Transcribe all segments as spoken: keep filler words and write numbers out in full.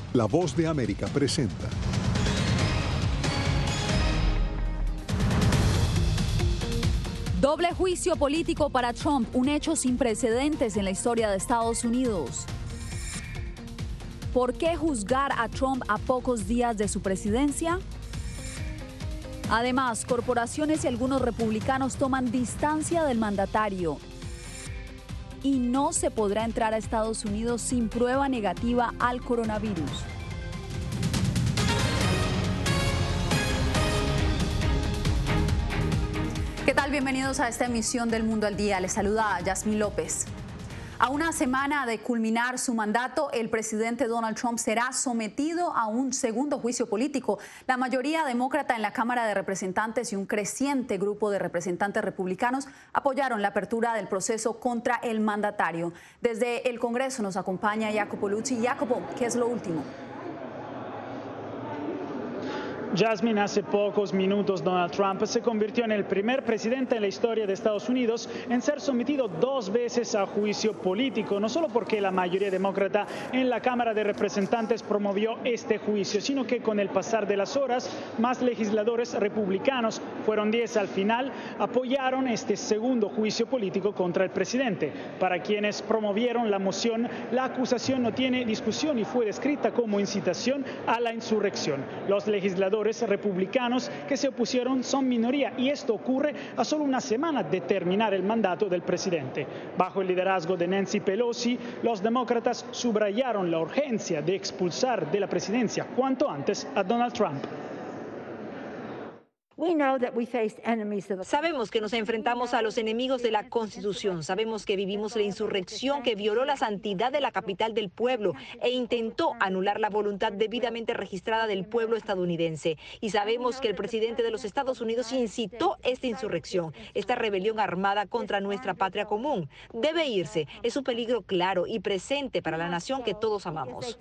La Voz de América presenta. Doble juicio político para Trump, un hecho sin precedentes en la historia de Estados Unidos. ¿Por qué juzgar a Trump a pocos días de su presidencia? Además, corporaciones y algunos republicanos toman distancia del mandatario. Y no se podrá entrar a Estados Unidos sin prueba negativa al coronavirus. ¿Qué tal? Bienvenidos a esta emisión del Mundo al Día. Les saluda Yasmín López. A una semana de culminar su mandato, el presidente Donald Trump será sometido a un segundo juicio político. La mayoría demócrata en la Cámara de Representantes y un creciente grupo de representantes republicanos apoyaron la apertura del proceso contra el mandatario. Desde el Congreso nos acompaña Jacopo Luzzi. Jacopo, ¿qué es lo último? Yasmín, hace pocos minutos Donald Trump se convirtió en el primer presidente en la historia de Estados Unidos en ser sometido dos veces a juicio político, no solo porque la mayoría demócrata en la Cámara de Representantes promovió este juicio, sino que con el pasar de las horas, más legisladores republicanos, fueron diez al final, apoyaron este segundo juicio político contra el presidente. Para quienes promovieron la moción, la acusación no tiene discusión y fue descrita como incitación a la insurrección. Los legisladores republicanos que se opusieron son minoría y esto ocurre a solo una semana de terminar el mandato del presidente. Bajo el liderazgo de Nancy Pelosi, los demócratas subrayaron la urgencia de expulsar de la presidencia cuanto antes a Donald Trump. Sabemos que nos enfrentamos a los enemigos de la Constitución. Sabemos que vivimos la insurrección que violó la santidad de la capital del pueblo e intentó anular la voluntad debidamente registrada del pueblo estadounidense. Y sabemos que el presidente de los Estados Unidos incitó esta insurrección, esta rebelión armada contra nuestra patria común. Debe irse. Es un peligro claro y presente para la nación que todos amamos.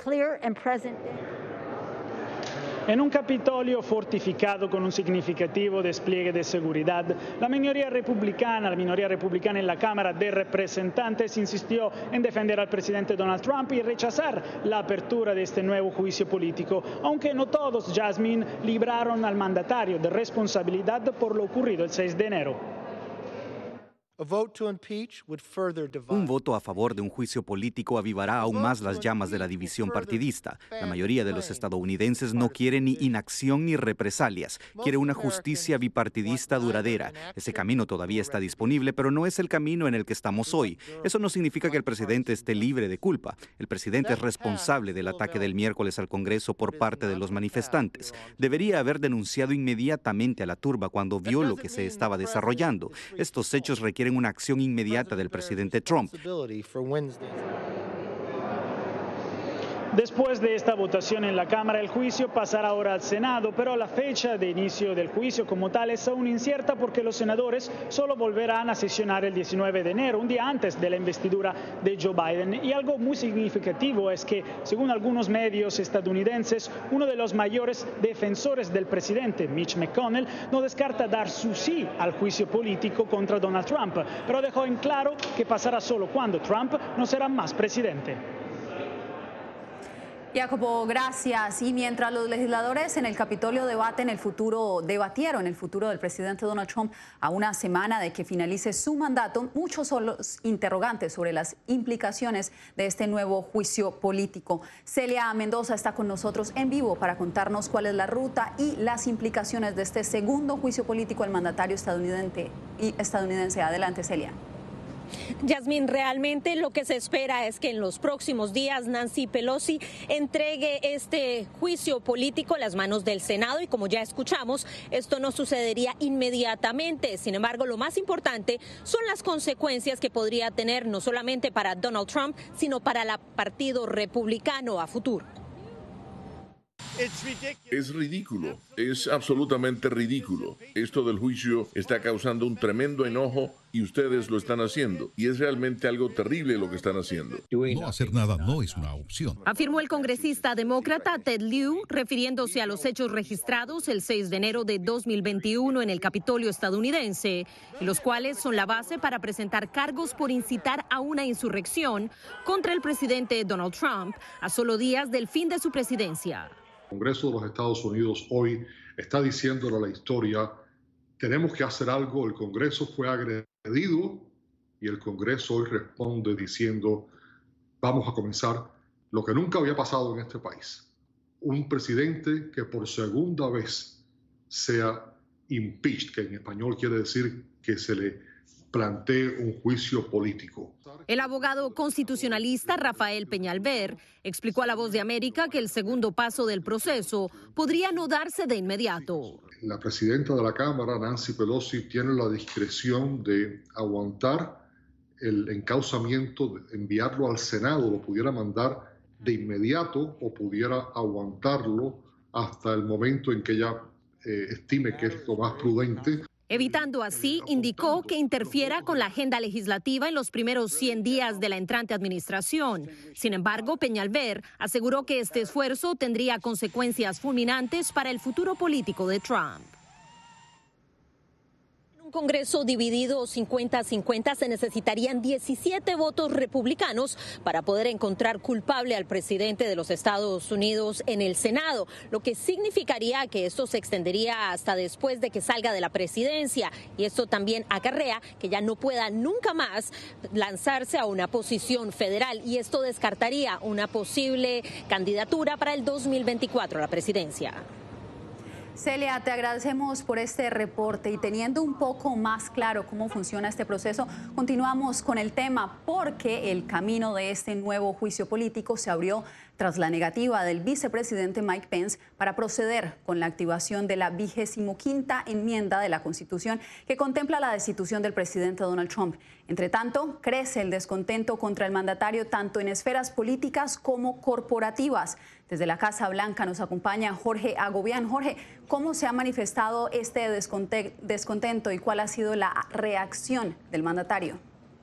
En un Capitolio fortificado con un significativo despliegue de seguridad, la minoría republicana, la minoría republicana en la Cámara de Representantes insistió en defender al presidente Donald Trump y rechazar la apertura de este nuevo juicio político, aunque no todos, Yasmín, libraron al mandatario de responsabilidad por lo ocurrido el seis de enero. Un voto a favor de un juicio político avivará aún más las llamas de la división partidista. La mayoría de los estadounidenses no quiere ni inacción ni represalias. Quiere una justicia bipartidista duradera. Ese camino todavía está disponible, pero no es el camino en el que estamos hoy. Eso no significa que el presidente esté libre de culpa. El presidente es responsable del ataque del miércoles al Congreso por parte de los manifestantes. Debería haber denunciado inmediatamente a la turba cuando vio lo que se estaba desarrollando. Estos hechos requieren una acción inmediata del presidente Trump. Después de esta votación en la Cámara, el juicio pasará ahora al Senado, pero la fecha de inicio del juicio como tal es aún incierta porque los senadores solo volverán a sesionar el diecinueve de enero, un día antes de la investidura de Joe Biden. Y algo muy significativo es que, según algunos medios estadounidenses, uno de los mayores defensores del presidente, Mitch McConnell, no descarta dar su sí al juicio político contra Donald Trump, pero dejó en claro que pasará solo cuando Trump no será más presidente. Jacopo, gracias. Y mientras los legisladores en el Capitolio debaten el futuro, debatieron el futuro del presidente Donald Trump a una semana de que finalice su mandato, muchos son los interrogantes sobre las implicaciones de este nuevo juicio político. Celia Mendoza está con nosotros en vivo para contarnos cuál es la ruta y las implicaciones de este segundo juicio político al mandatario estadounidense. Y estadounidense. Adelante, Celia. Yasmín, realmente lo que se espera es que en los próximos días Nancy Pelosi entregue este juicio político a las manos del Senado y, como ya escuchamos, esto no sucedería inmediatamente. Sin embargo, lo más importante son las consecuencias que podría tener no solamente para Donald Trump, sino para el Partido Republicano a futuro. Es ridículo, es absolutamente ridículo. Esto del juicio está causando un tremendo enojo y ustedes lo están haciendo. Y es realmente algo terrible lo que están haciendo. No hacer nada no es una opción, afirmó el congresista demócrata Ted Lieu, refiriéndose a los hechos registrados el seis de enero de dos mil veintiuno en el Capitolio estadounidense, y los cuales son la base para presentar cargos por incitar a una insurrección contra el presidente Donald Trump a solo días del fin de su presidencia. El Congreso de los Estados Unidos hoy está diciéndole a la historia, tenemos que hacer algo, el Congreso fue agredido y el Congreso hoy responde diciendo, vamos a comenzar lo que nunca había pasado en este país. Un presidente que por segunda vez sea impeached, que en español quiere decir que se le plantee un juicio político. El abogado constitucionalista Rafael Peñalver explicó a La Voz de América que el segundo paso del proceso podría no darse de inmediato. La presidenta de la Cámara, Nancy Pelosi, tiene la discreción de aguantar el encauzamiento, de enviarlo al Senado, lo pudiera mandar de inmediato o pudiera aguantarlo hasta el momento en que ella eh, estime que es lo más prudente. Evitando así, indicó, que interfiera con la agenda legislativa en los primeros cien días de la entrante administración. Sin embargo, Peñalver aseguró que este esfuerzo tendría consecuencias fulminantes para el futuro político de Trump. Un Congreso dividido cincuenta a cincuenta se necesitarían diecisiete votos republicanos para poder encontrar culpable al presidente de los Estados Unidos en el Senado, lo que significaría que esto se extendería hasta después de que salga de la presidencia, y esto también acarrea que ya no pueda nunca más lanzarse a una posición federal, y esto descartaría una posible candidatura para el dos mil veinticuatro a la presidencia. Celia, te agradecemos por este reporte, y teniendo un poco más claro cómo funciona este proceso, continuamos con el tema, porque el camino de este nuevo juicio político se abrió tras la negativa del vicepresidente Mike Pence para proceder con la activación de la vigésimo quinta enmienda de la Constitución que contempla la destitución del presidente Donald Trump. Entre tanto, crece el descontento contra el mandatario tanto en esferas políticas como corporativas. Desde la Casa Blanca nos acompaña Jorge Agobián. Jorge, ¿cómo se ha manifestado este descontento y cuál ha sido la reacción del mandatario?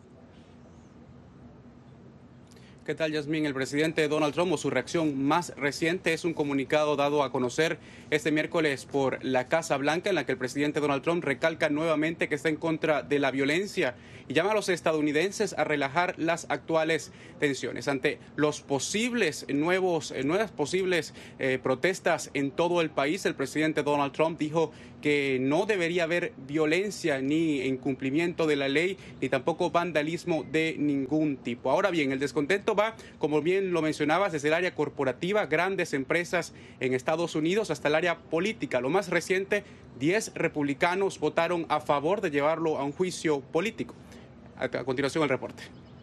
¿Qué tal, Yasmín? El presidente Donald Trump, o su reacción más reciente, es un comunicado dado a conocer este miércoles por la Casa Blanca, en la que el presidente Donald Trump recalca nuevamente que está en contra de la violencia y llama a los estadounidenses a relajar las actuales tensiones. Ante los posibles nuevos, nuevas posibles eh, protestas en todo el país, el presidente Donald Trump dijo que no debería haber violencia ni incumplimiento de la ley, ni tampoco vandalismo de ningún tipo. Ahora bien, el descontento va, como bien lo mencionabas, desde el área corporativa, grandes empresas en Estados Unidos, hasta el área política. Lo más reciente, diez republicanos votaron a favor de llevarlo a un juicio político. A continuación, el reporte.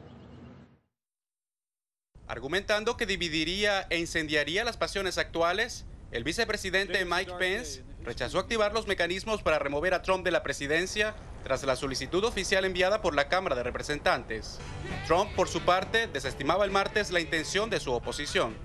Argumentando que dividiría e incendiaría las pasiones actuales, el vicepresidente Mike Pence rechazó activar los mecanismos para remover a Trump de la presidencia tras la solicitud oficial enviada por la Cámara de Representantes. Trump, por su parte, desestimaba el martes la intención de su oposición.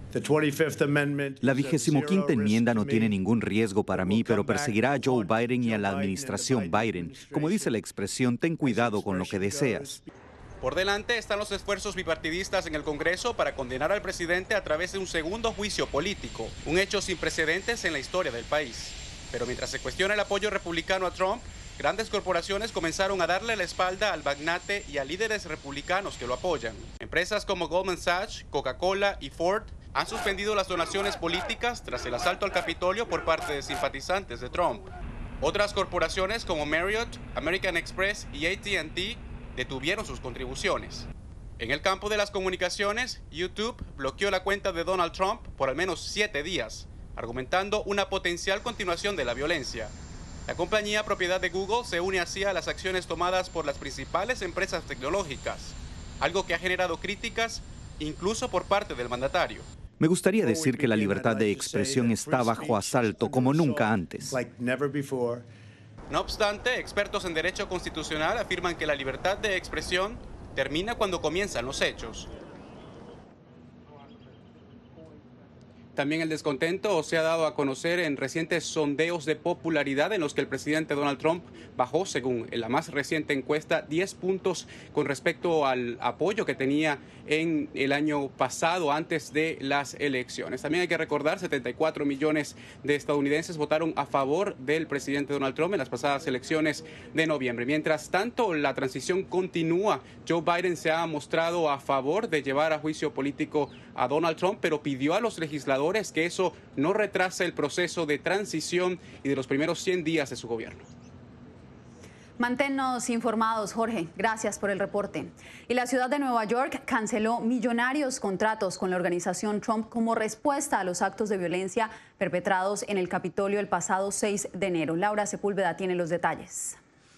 La vigésimo quinta enmienda no tiene ningún riesgo para mí, pero perseguirá a Joe Biden y a la administración Biden. Como dice la expresión, ten cuidado con lo que deseas. Por delante están los esfuerzos bipartidistas en el Congreso para condenar al presidente a través de un segundo juicio político, un hecho sin precedentes en la historia del país. Pero mientras se cuestiona el apoyo republicano a Trump, grandes corporaciones comenzaron a darle la espalda al magnate y a líderes republicanos que lo apoyan. Empresas como Goldman Sachs, Coca-Cola y Ford han suspendido las donaciones políticas tras el asalto al Capitolio por parte de simpatizantes de Trump. Otras corporaciones como Marriott, American Express y A T and T detuvieron sus contribuciones. En el campo de las comunicaciones, YouTube bloqueó la cuenta de Donald Trump por al menos siete días, argumentando una potencial continuación de la violencia. La compañía propiedad de Google se une así a las acciones tomadas por las principales empresas tecnológicas, algo que ha generado críticas incluso por parte del mandatario. Me gustaría decir que la libertad de expresión está bajo asalto como nunca antes. No obstante, expertos en derecho constitucional afirman que la libertad de expresión termina cuando comienzan los hechos. También el descontento se ha dado a conocer en recientes sondeos de popularidad en los que el presidente Donald Trump bajó, según la más reciente encuesta, diez puntos con respecto al apoyo que tenía en el año pasado, antes de las elecciones. También hay que recordar, setenta y cuatro millones de estadounidenses votaron a favor del presidente Donald Trump en las pasadas elecciones de noviembre. Mientras tanto, la transición continúa. Joe Biden se ha mostrado a favor de llevar a juicio político a Donald Trump, pero pidió a los legisladores que eso no retrase el proceso de transición y de los primeros cien días de su gobierno. Manténnos informados, Jorge. Gracias por el reporte. Y la ciudad de Nueva York canceló millonarios contratos con la organización Trump como respuesta a los actos de violencia perpetrados en el Capitolio el pasado seis de enero. Laura Sepúlveda tiene los detalles.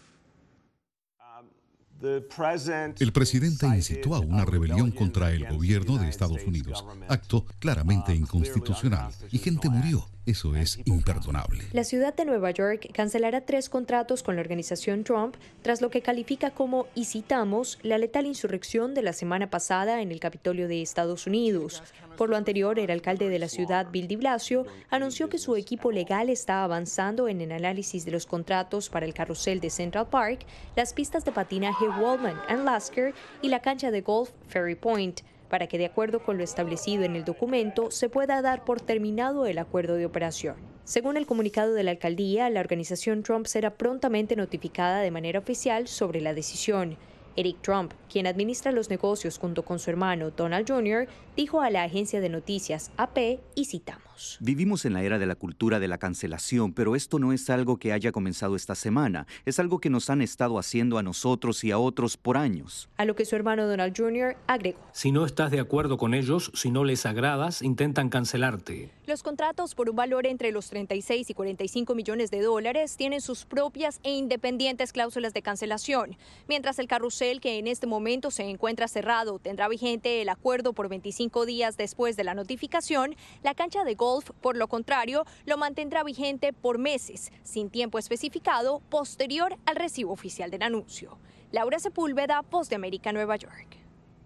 El presidente incitó a una rebelión contra el gobierno de Estados Unidos, acto claramente inconstitucional, y gente murió. Eso es imperdonable. La ciudad de Nueva York cancelará tres contratos con la organización Trump tras lo que califica como, y citamos, la letal insurrección de la semana pasada en el Capitolio de Estados Unidos. Por lo anterior, el alcalde de la ciudad, Bill de Blasio, anunció que su equipo legal está avanzando en el análisis de los contratos para el carrusel de Central Park, las pistas de patinaje Waldman and Lasker y la cancha de golf Ferry Point, para que, de acuerdo con lo establecido en el documento, se pueda dar por terminado el acuerdo de operación. Según el comunicado de la alcaldía, la organización Trump será prontamente notificada de manera oficial sobre la decisión. Eric Trump, quien administra los negocios junto con su hermano Donald junior, dijo a la agencia de noticias A P, y citamos: Vivimos en la era de la cultura de la cancelación, pero esto no es algo que haya comenzado esta semana. Es algo que nos han estado haciendo a nosotros y a otros por años. A lo que su hermano Donald junior agregó: Si no estás de acuerdo con ellos, si no les agradas, intentan cancelarte. Los contratos por un valor entre los treinta y seis y cuarenta y cinco millones de dólares tienen sus propias e independientes cláusulas de cancelación, mientras el carrusel, que en este momento se encuentra cerrado, tendrá vigente el acuerdo por veinticinco días después de la notificación. La cancha de golf, por lo contrario, lo mantendrá vigente por meses, sin tiempo especificado, posterior al recibo oficial del anuncio. Laura Sepúlveda, Voz de América, Nueva York.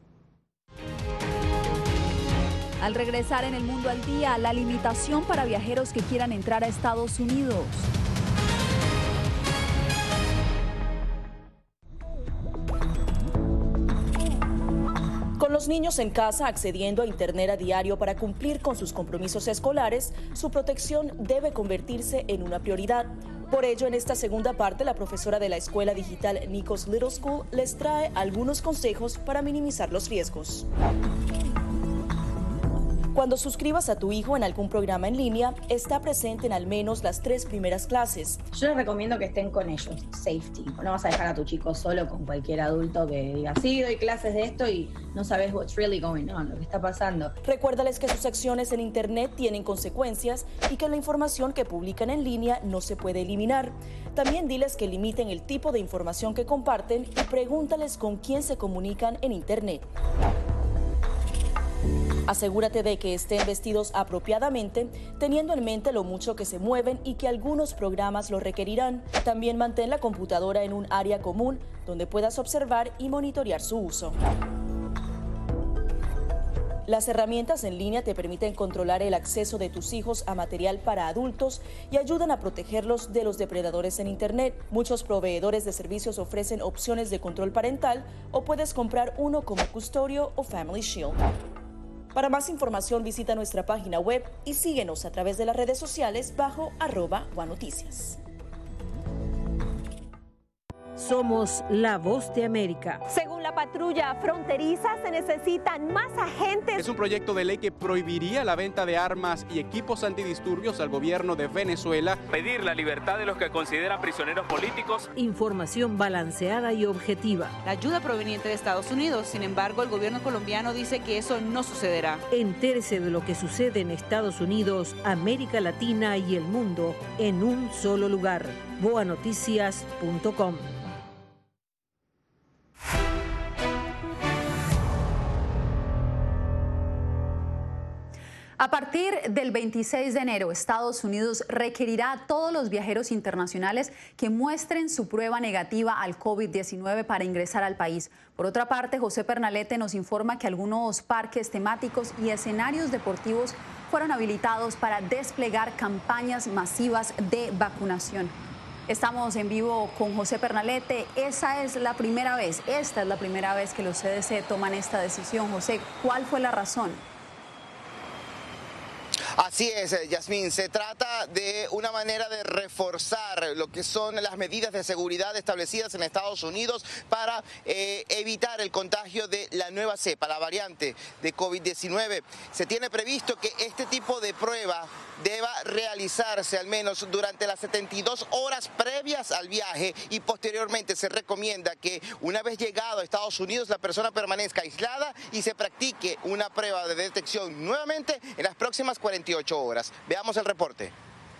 Al regresar en El Mundo al Día, la limitación para viajeros que quieran entrar a Estados Unidos. Con los niños en casa accediendo a Internet a diario para cumplir con sus compromisos escolares, su protección debe convertirse en una prioridad. Por ello, en esta segunda parte, la profesora de la escuela digital Nikos Little School les trae algunos consejos para minimizar los riesgos. Cuando suscribas a tu hijo en algún programa en línea, está presente en al menos las tres primeras clases. Yo les recomiendo que estén con ellos, safety. No vas a dejar a tu chico solo con cualquier adulto que diga, sí, doy clases de esto y no sabes what's really going on, lo que está pasando. Recuérdales que sus acciones en Internet tienen consecuencias y que la información que publican en línea no se puede eliminar. También diles que limiten el tipo de información que comparten y pregúntales con quién se comunican en Internet. Asegúrate de que estén vestidos apropiadamente, teniendo en mente lo mucho que se mueven y que algunos programas lo requerirán. También mantén la computadora en un área común donde puedas observar y monitorear su uso. Las herramientas en línea te permiten controlar el acceso de tus hijos a material para adultos y ayudan a protegerlos de los depredadores en Internet. Muchos proveedores de servicios ofrecen opciones de control parental o puedes comprar uno como Custodio o Family Shield. Para más información visita nuestra página web y síguenos a través de las redes sociales bajo arroba guanoticias. Somos la voz de América. Según la patrulla fronteriza, se necesitan más agentes. Es un proyecto de ley que prohibiría la venta de armas y equipos antidisturbios al gobierno de Venezuela. Pedir la libertad de los que consideran prisioneros políticos. Información balanceada y objetiva. La ayuda proveniente de Estados Unidos. Sin embargo, el gobierno colombiano dice que eso no sucederá. Entérese de lo que sucede en Estados Unidos, América Latina y el mundo en un solo lugar. boa noticias punto com. A partir del veintiséis de enero, Estados Unidos requerirá a todos los viajeros internacionales que muestren su prueba negativa al COVID diecinueve para ingresar al país. Por otra parte, José Pernalete nos informa que algunos parques temáticos y escenarios deportivos fueron habilitados para desplegar campañas masivas de vacunación. Estamos en vivo con José Pernalete. Esa es la primera vez, esta es la primera vez que los C D C toman esta decisión. José, ¿cuál fue la razón? Así es, Yasmín, se trata de una manera de reforzar lo que son las medidas de seguridad establecidas en Estados Unidos para eh, evitar el contagio de la nueva cepa, la variante de COVID diecinueve. Se tiene previsto que este tipo de prueba deba realizarse al menos durante las setenta y dos horas previas al viaje y posteriormente se recomienda que una vez llegado a Estados Unidos la persona permanezca aislada y se practique una prueba de detección nuevamente en las próximas cuarenta y ocho horas. Veamos el reporte.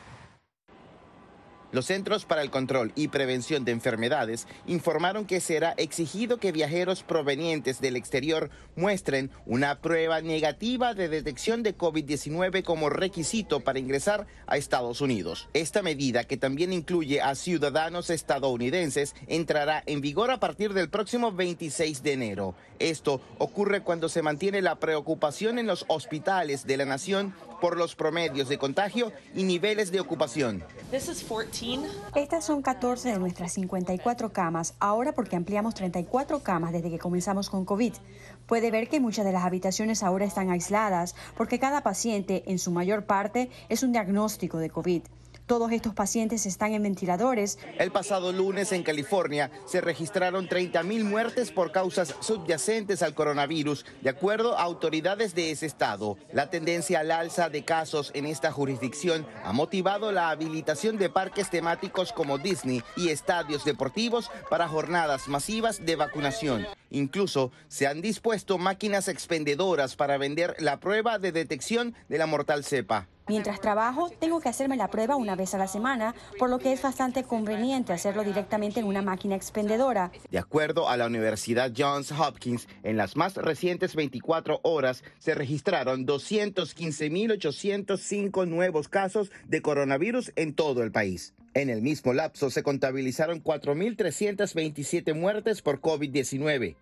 Los Centros para el Control y Prevención de Enfermedades informaron que será exigido que viajeros provenientes del exterior muestren una prueba negativa de detección de COVID diecinueve como requisito para ingresar a Estados Unidos. Esta medida, que también incluye a ciudadanos estadounidenses, entrará en vigor a partir del próximo veintiséis de enero. Esto ocurre cuando se mantiene la preocupación en los hospitales de la nación por los promedios de contagio y niveles de ocupación. Estas son catorce de nuestras cincuenta y cuatro camas, ahora porque ampliamos treinta y cuatro camas desde que comenzamos con COVID. Puede ver que muchas de las habitaciones ahora están aisladas porque cada paciente, en su mayor parte, es un diagnóstico de COVID. Todos estos pacientes están en ventiladores. El pasado lunes en California se registraron treinta mil muertes por causas subyacentes al coronavirus, de acuerdo a autoridades de ese estado. La tendencia al alza de casos en esta jurisdicción ha motivado la habilitación de parques temáticos como Disney y estadios deportivos para jornadas masivas de vacunación. Incluso se han dispuesto máquinas expendedoras para vender la prueba de detección de la mortal cepa. Mientras trabajo, tengo que hacerme la prueba una vez a la semana, por lo que es bastante conveniente hacerlo directamente en una máquina expendedora. De acuerdo a la Universidad Johns Hopkins, en las más recientes veinticuatro horas se registraron doscientos quince mil ochocientos cinco nuevos casos de coronavirus en todo el país. En el mismo lapso se contabilizaron cuatro mil trescientas veintisiete muertes por COVID diecinueve.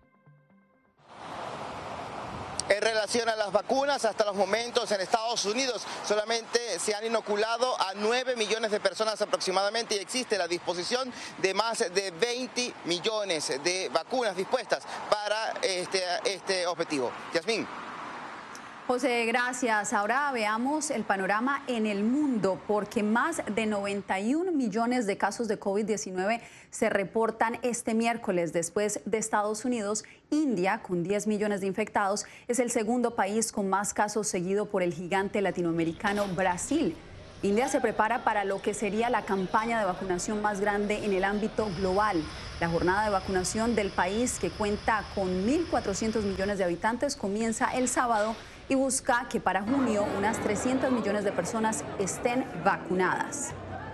En relación a las vacunas, hasta los momentos en Estados Unidos solamente se han inoculado a nueve millones de personas aproximadamente y existe la disposición de más de veinte millones de vacunas dispuestas para este, este objetivo. Yasmín. José, gracias. Ahora veamos el panorama en el mundo, porque más de noventa y un millones de casos de COVID diecinueve se reportan este miércoles. Después de Estados Unidos, India, con diez millones de infectados, es el segundo país con más casos, seguido por el gigante latinoamericano Brasil. India se prepara para lo que sería la campaña de vacunación más grande en el ámbito global. La jornada de vacunación del país, que cuenta con mil cuatrocientos millones de habitantes, comienza el sábado y busca que para junio unas trescientos millones de personas estén vacunadas.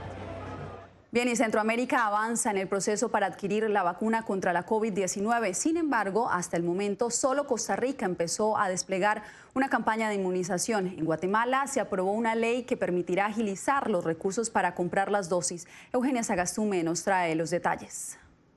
Bien, y Centroamérica avanza en el proceso para adquirir la vacuna contra la COVID diecinueve. Sin embargo, hasta el momento, solo Costa Rica empezó a desplegar una campaña de inmunización. En Guatemala se aprobó una ley que permitirá agilizar los recursos para comprar las dosis. Eugenia Sagastume nos trae los detalles.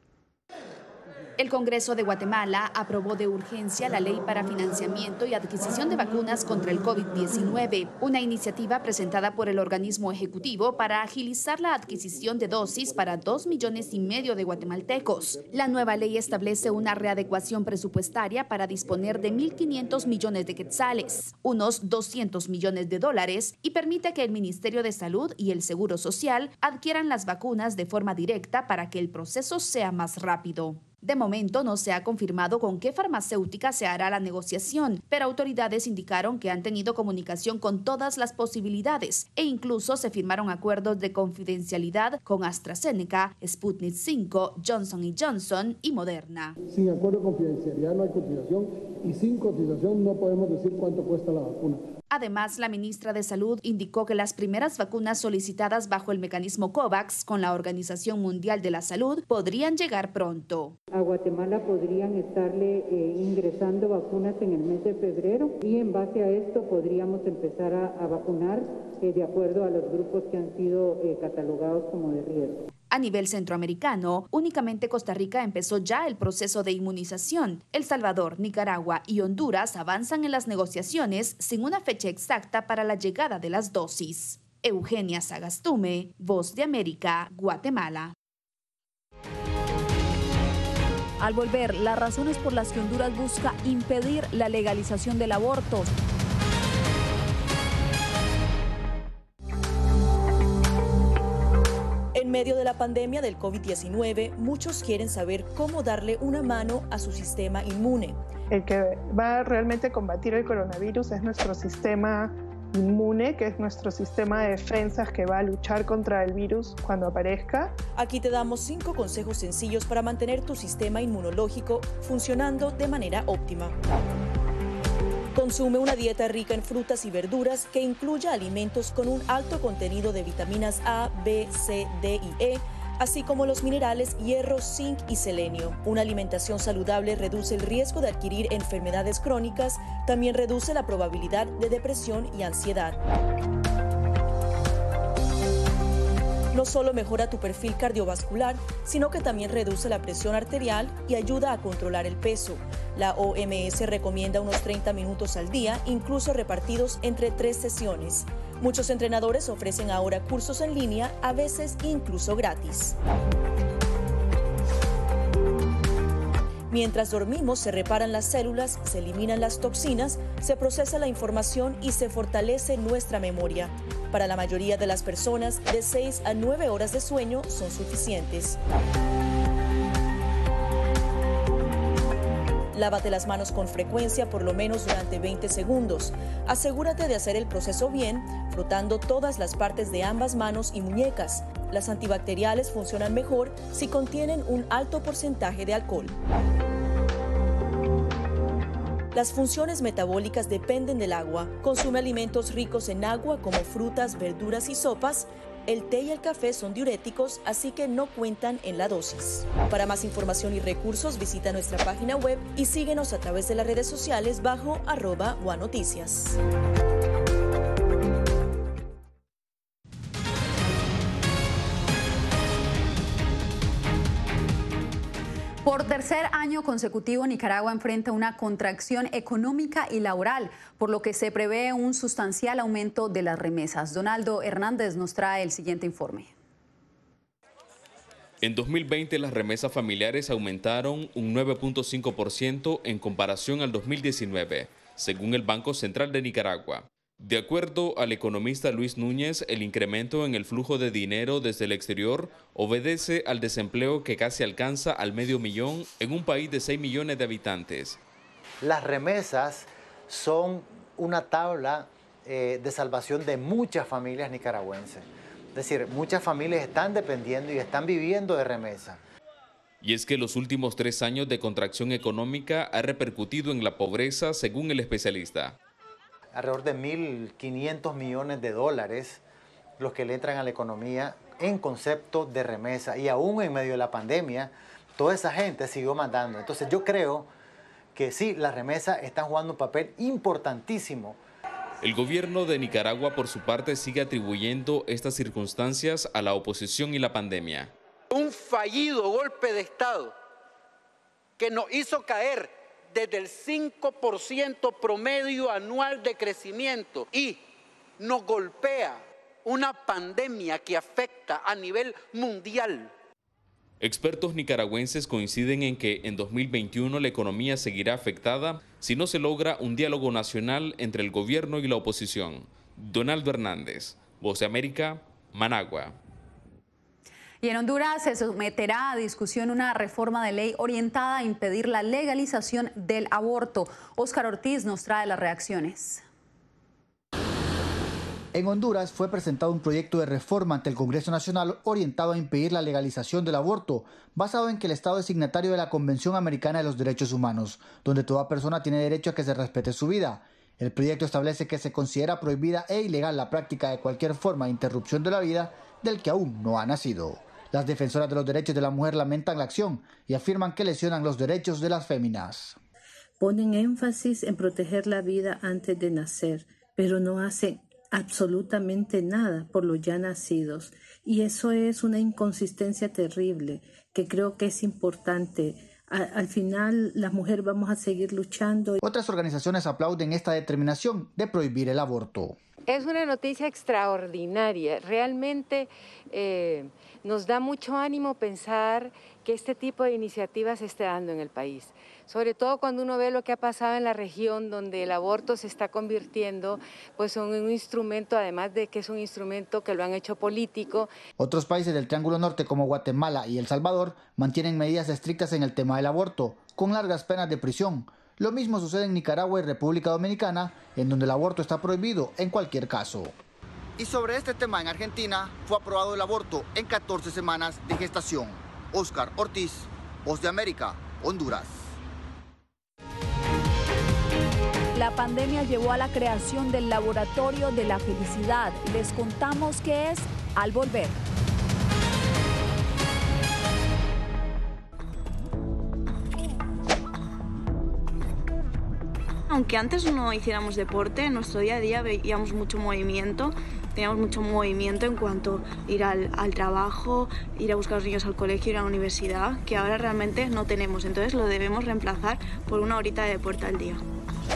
El Congreso de Guatemala aprobó de urgencia la Ley para Financiamiento y Adquisición de Vacunas contra el COVID diecinueve, una iniciativa presentada por el organismo ejecutivo para agilizar la adquisición de dosis para dos millones y medio de guatemaltecos. La nueva ley establece una readecuación presupuestaria para disponer de mil quinientos millones de quetzales, unos doscientos millones de dólares, y permite que el Ministerio de Salud y el Seguro Social adquieran las vacunas de forma directa para que el proceso sea más rápido. De momento no se ha confirmado con qué farmacéutica se hará la negociación, pero autoridades indicaron que han tenido comunicación con todas las posibilidades e incluso se firmaron acuerdos de confidencialidad con AstraZeneca, Sputnik cinco, Johnson y Johnson y Moderna. Sin acuerdo de confidencialidad no hay cotización y sin cotización no podemos decir cuánto cuesta la vacuna. Además, la ministra de Salud indicó que las primeras vacunas solicitadas bajo el mecanismo COVAX con la Organización Mundial de la Salud podrían llegar pronto. A Guatemala podrían estarle eh, ingresando vacunas en el mes de febrero y en base a esto podríamos empezar a, a vacunar eh, de acuerdo a los grupos que han sido eh, catalogados como de riesgo. A nivel centroamericano, únicamente Costa Rica empezó ya el proceso de inmunización. El Salvador, Nicaragua y Honduras avanzan en las negociaciones sin una fecha exacta para la llegada de las dosis. Eugenia Sagastume, Voz de América, Guatemala. Al volver, las razones por las que Honduras busca impedir la legalización del aborto. En medio de la pandemia del COVID diecinueve, muchos quieren saber cómo darle una mano a su sistema inmune. El que va a realmente combatir el coronavirus es nuestro sistema inmune, que es nuestro sistema de defensas que va a luchar contra el virus cuando aparezca. Aquí te damos cinco consejos sencillos para mantener tu sistema inmunológico funcionando de manera óptima. Consume una dieta rica en frutas y verduras que incluya alimentos con un alto contenido de vitaminas A, B, C, D y E, así como los minerales hierro, zinc y selenio. Una alimentación saludable reduce el riesgo de adquirir enfermedades crónicas, también reduce la probabilidad de depresión y ansiedad. No solo mejora tu perfil cardiovascular, sino que también reduce la presión arterial y ayuda a controlar el peso. La O M S recomienda unos treinta minutos al día, incluso repartidos entre tres sesiones. Muchos entrenadores ofrecen ahora cursos en línea, a veces incluso gratis. Mientras dormimos, se reparan las células, se eliminan las toxinas, se procesa la información y se fortalece nuestra memoria. Para la mayoría de las personas, de seis a nueve horas de sueño son suficientes. Lávate las manos con frecuencia, por lo menos durante veinte segundos. Asegúrate de hacer el proceso bien, frotando todas las partes de ambas manos y muñecas. Las antibacteriales funcionan mejor si contienen un alto porcentaje de alcohol. Las funciones metabólicas dependen del agua. Consume alimentos ricos en agua como frutas, verduras y sopas. El té y el café son diuréticos, así que no cuentan en la dosis. Para más información y recursos, visita nuestra página web y síguenos a través de las redes sociales bajo arroba guanoticias. Por tercer año consecutivo, Nicaragua enfrenta una contracción económica y laboral, por lo que se prevé un sustancial aumento de las remesas. Donaldo Hernández nos trae el siguiente informe. En dos mil veinte, las remesas familiares aumentaron un nueve punto cinco por ciento en comparación al dos mil diecinueve, según el Banco Central de Nicaragua. De acuerdo al economista Luis Núñez, el incremento en el flujo de dinero desde el exterior obedece al desempleo que casi alcanza al medio millón en un país de seis millones de habitantes. Las remesas son una tabla eh, de salvación de muchas familias nicaragüenses. Es decir, muchas familias están dependiendo y están viviendo de remesas. Y es que los últimos tres años de contracción económica ha repercutido en la pobreza, según el especialista. Alrededor de mil quinientos millones de dólares los que le entran a la economía en concepto de remesa. Y aún en medio de la pandemia, toda esa gente siguió mandando. Entonces yo creo que sí, las remesas están jugando un papel importantísimo. El gobierno de Nicaragua, por su parte, sigue atribuyendo estas circunstancias a la oposición y la pandemia. Un fallido golpe de Estado que nos hizo caer desde el cinco por ciento promedio anual de crecimiento y nos golpea una pandemia que afecta a nivel mundial. Expertos nicaragüenses coinciden en que en dos mil veintiuno la economía seguirá afectada si no se logra un diálogo nacional entre el gobierno y la oposición. Donaldo Hernández, Voz de América, Managua. Y en Honduras se someterá a discusión una reforma de ley orientada a impedir la legalización del aborto. Óscar Ortiz nos trae las reacciones. En Honduras fue presentado un proyecto de reforma ante el Congreso Nacional orientado a impedir la legalización del aborto, basado en que el Estado es signatario de la Convención Americana de los Derechos Humanos, donde toda persona tiene derecho a que se respete su vida. El proyecto establece que se considera prohibida e ilegal la práctica de cualquier forma de interrupción de la vida del que aún no ha nacido. Las defensoras de los derechos de la mujer lamentan la acción y afirman que lesionan los derechos de las féminas. Ponen énfasis en proteger la vida antes de nacer, pero no hacen absolutamente nada por los ya nacidos. Y eso es una inconsistencia terrible que creo que es importante. A, al final, las mujeres vamos a seguir luchando. Otras organizaciones aplauden esta determinación de prohibir el aborto. Es una noticia extraordinaria. Realmente eh, nos da mucho ánimo pensar que este tipo de iniciativas se esté dando en el país. Sobre todo cuando uno ve lo que ha pasado en la región donde el aborto se está convirtiendo pues, en un instrumento, además de que es un instrumento que lo han hecho político. Otros países del Triángulo Norte como Guatemala y El Salvador mantienen medidas estrictas en el tema del aborto, con largas penas de prisión. Lo mismo sucede en Nicaragua y República Dominicana, en donde el aborto está prohibido en cualquier caso. Y sobre este tema en Argentina fue aprobado el aborto en catorce semanas de gestación. Óscar Ortiz, Voz de América, Honduras. La pandemia llevó a la creación del Laboratorio de la Felicidad. Les contamos qué es al volver. Aunque antes no hiciéramos deporte, en nuestro día a día veíamos mucho movimiento, teníamos mucho movimiento en cuanto a ir al, al trabajo, ir a buscar a los niños al colegio, ir a la universidad, que ahora realmente no tenemos. Entonces lo debemos reemplazar por una horita de deporte al día.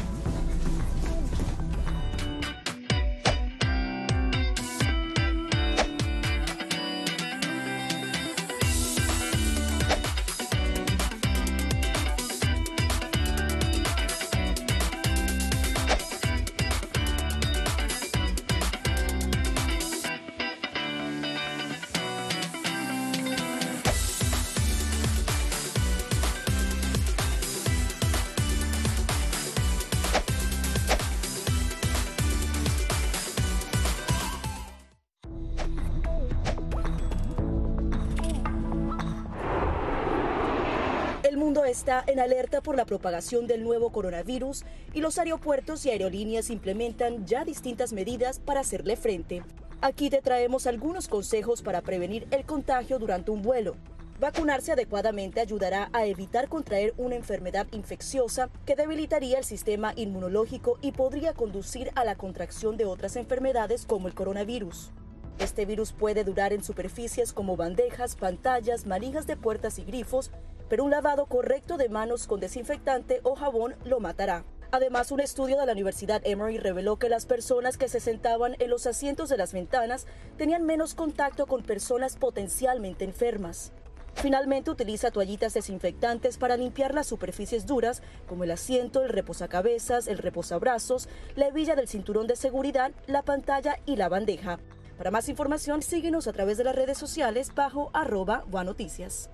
Está en alerta por la propagación del nuevo coronavirus y los aeropuertos y aerolíneas implementan ya distintas medidas para hacerle frente. Aquí te traemos algunos consejos para prevenir el contagio durante un vuelo. Vacunarse adecuadamente ayudará a evitar contraer una enfermedad infecciosa que debilitaría el sistema inmunológico y podría conducir a la contracción de otras enfermedades como el coronavirus. Este virus puede durar en superficies como bandejas, pantallas, manijas de puertas y grifos, pero un lavado correcto de manos con desinfectante o jabón lo matará. Además, un estudio de la Universidad Emory reveló que las personas que se sentaban en los asientos de las ventanas tenían menos contacto con personas potencialmente enfermas. Finalmente, utiliza toallitas desinfectantes para limpiar las superficies duras, como el asiento, el reposacabezas, el reposabrazos, la hebilla del cinturón de seguridad, la pantalla y la bandeja. Para más información, síguenos a través de las redes sociales bajo arroba Buanoticias.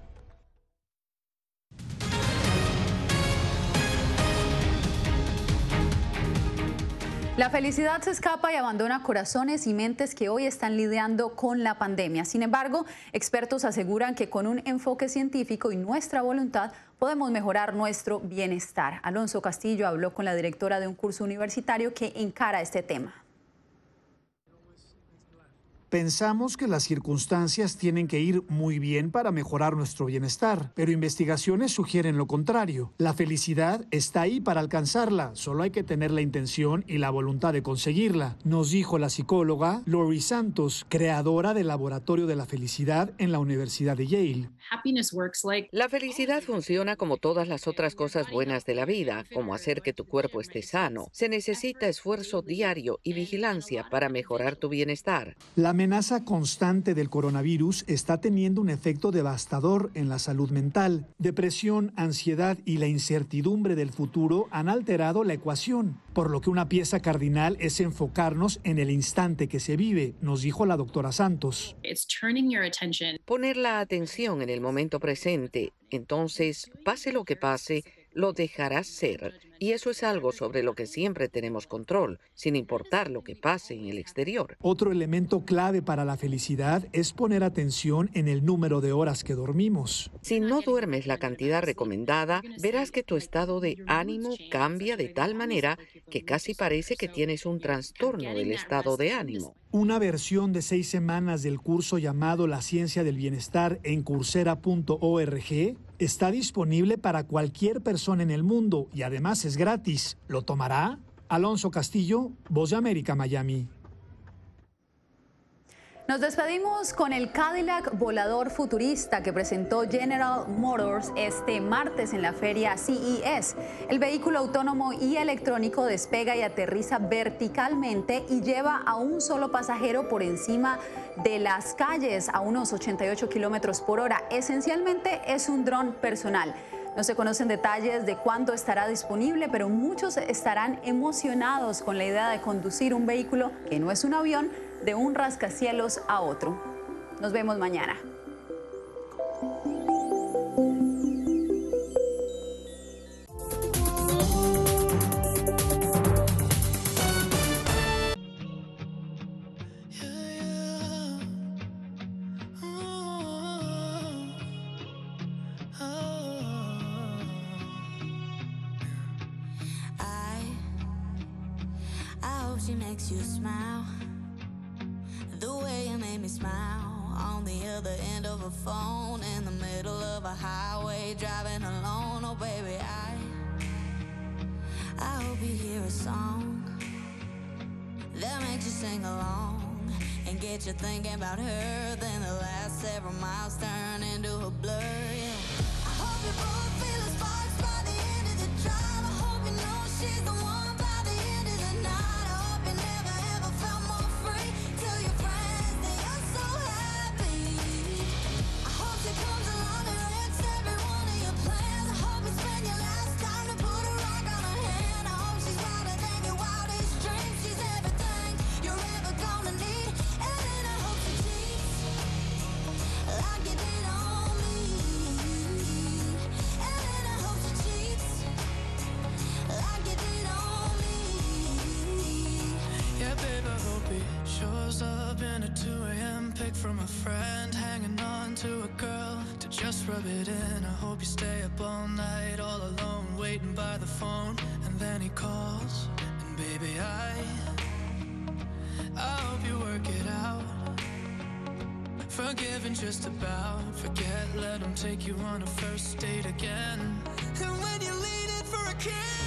La felicidad se escapa y abandona corazones y mentes que hoy están lidiando con la pandemia. Sin embargo, expertos aseguran que con un enfoque científico y nuestra voluntad podemos mejorar nuestro bienestar. Alonso Castillo habló con la directora de un curso universitario que encara este tema. Pensamos que las circunstancias tienen que ir muy bien para mejorar nuestro bienestar, pero investigaciones sugieren lo contrario. La felicidad está ahí para alcanzarla, solo hay que tener la intención y la voluntad de conseguirla, nos dijo la psicóloga Lori Santos, creadora del Laboratorio de la Felicidad en la Universidad de Yale. La felicidad funciona como todas las otras cosas buenas de la vida, como hacer que tu cuerpo esté sano. Se necesita esfuerzo diario y vigilancia para mejorar tu bienestar. La amenaza constante del coronavirus está teniendo un efecto devastador en la salud mental. Depresión, ansiedad y la incertidumbre del futuro han alterado la ecuación, por lo que una pieza cardinal es enfocarnos en el instante que se vive, nos dijo la doctora Santos. Poner la atención en el momento presente, entonces, pase lo que pase, lo dejarás ser. Y eso es algo sobre lo que siempre tenemos control, sin importar lo que pase en el exterior. Otro elemento clave para la felicidad es poner atención en el número de horas que dormimos. Si no duermes la cantidad recomendada, verás que tu estado de ánimo cambia de tal manera que casi parece que tienes un trastorno del estado de ánimo. Una versión de seis semanas del curso llamado La Ciencia del Bienestar en coursera punto org está disponible para cualquier persona en el mundo y además es gratis. ¿Lo tomará? Alonso Castillo, Voz de América, Miami. Nos despedimos con el Cadillac volador futurista que presentó General Motors este martes en la feria C E S. El vehículo autónomo y electrónico despega y aterriza verticalmente y lleva a un solo pasajero por encima de las calles a unos ochenta y ocho kilómetros por hora. Esencialmente es un dron personal. No se conocen detalles de cuándo estará disponible, pero muchos estarán emocionados con la idea de conducir un vehículo que no es un avión, de un rascacielos a otro. Nos vemos mañana. She makes you smile the way you made me smile on the other end of a phone in the middle of a highway driving alone. Oh baby, I I hope you hear a song that makes you sing along and get you thinking about her. Then the last several miles turn into a blur. Yeah. I hope you both feel the sparks by the end of the drive. I hope you know she's the one by the end of the night. Shows up in a two a m pic from a friend, hanging on to a girl to just rub it in. I hope you stay up all night, all alone, waiting by the phone. And then he calls, and baby, I I hope you work it out. Forgiving just about, forget, let him take you on a first date again. And when you lean in for a kiss,